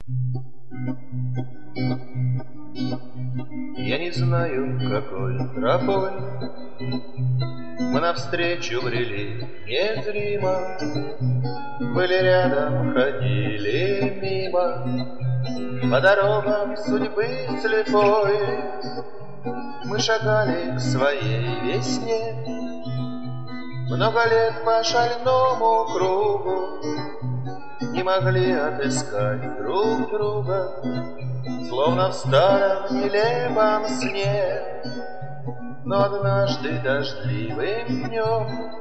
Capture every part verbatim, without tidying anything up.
Я не знаю, какой тропой мы навстречу брели незримо, были рядом, ходили мимо, по дорогам судьбы слепой. Мы шагали к своей весне, много лет по шальному кругу, не могли отыскать друг друга, словно в старом нелепом сне. Но однажды дождливым днем,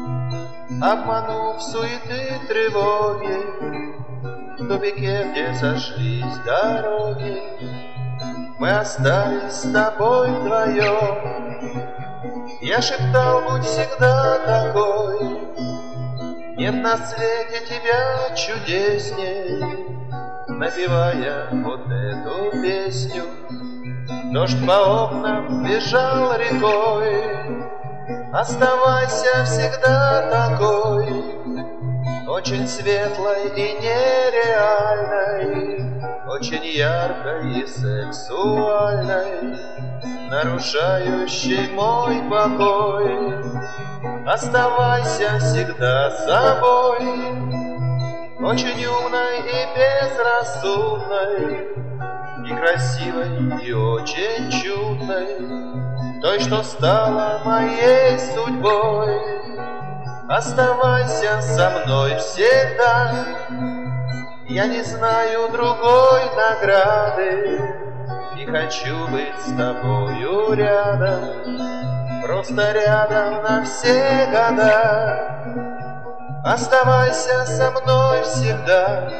обманув суеты тревоги, в тупике, где сошлись дороги, мы остались с тобой вдвоем. Я шептал, будь всегда такой, нет на свете тебя чудесней, напевая вот эту песню. Дождь по окнам бежал рекой, оставайся всегда такой, очень светлой и нереальной, очень яркой и сексуальной, нарушающей мой покой. Оставайся всегда собой, очень умной и безрассудной, и красивой, и очень чудной, той, что стала моей судьбой. Оставайся со мной всегда, я не знаю другой награды, и хочу быть с тобою рядом, просто рядом на все года. Оставайся со мной всегда,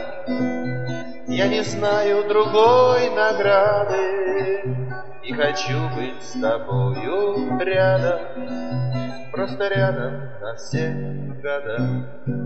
я не знаю другой награды, и хочу быть с тобою рядом, просто рядом на все года.